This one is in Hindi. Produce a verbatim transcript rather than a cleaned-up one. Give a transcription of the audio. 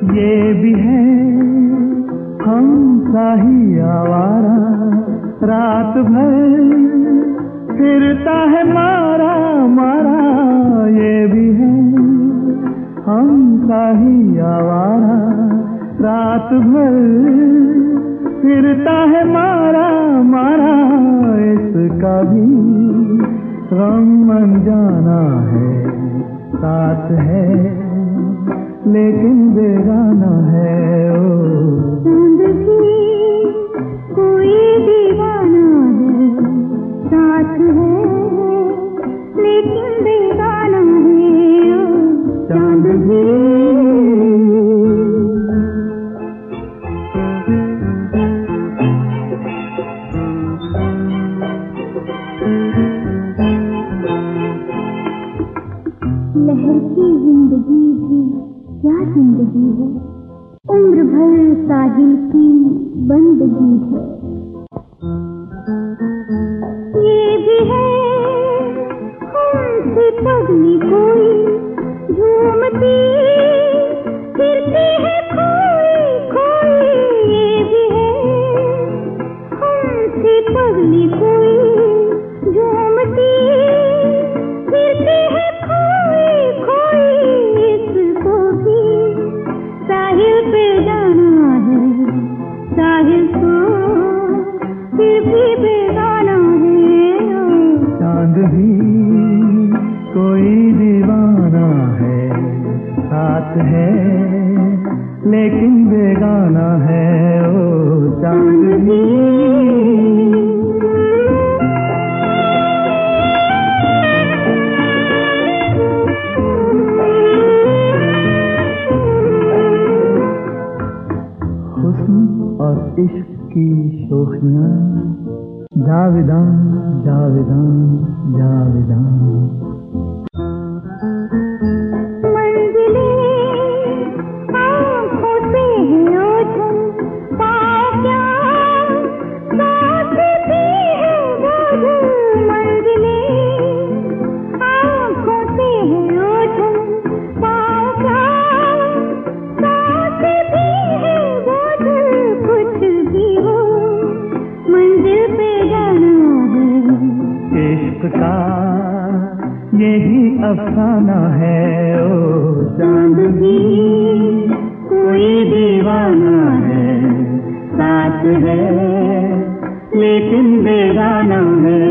ये भी है हम सा ही आवारा, रात भर फिरता है मारा मारा। ये भी है हम सा ही आवारा, रात भर फिरता है मारा मारा। इसका भी गम अनजाना है, साथ है लेकिन बेगाना है। ओ चांद भी कोई दीवाना है, साथ है लेकिन बेगाना है। ओ चांद भी लहर की जिंदगी भी क्या जिंदगी है, उम्र भर साहिल की बंदगी है। ये भी है हमसे पगली कोई झूमती फिरती है खोई खोई। ये भी है हमसे पगली कोई झूमती फिरती है खोई खोई। इसको भी साहिल पे जाना है, साहिल को फिर भी बेगाना है। चांद भी कोई दीवाना है, साथ है लेकिन बेगाना है। ओ चांद भी और इश्क की शोखियाँ जाविदां जाविदां जाविदां। का यही अफसाना है। ओ चांद भी कोई दीवाना है, साथ है लेकिन बेगाना है।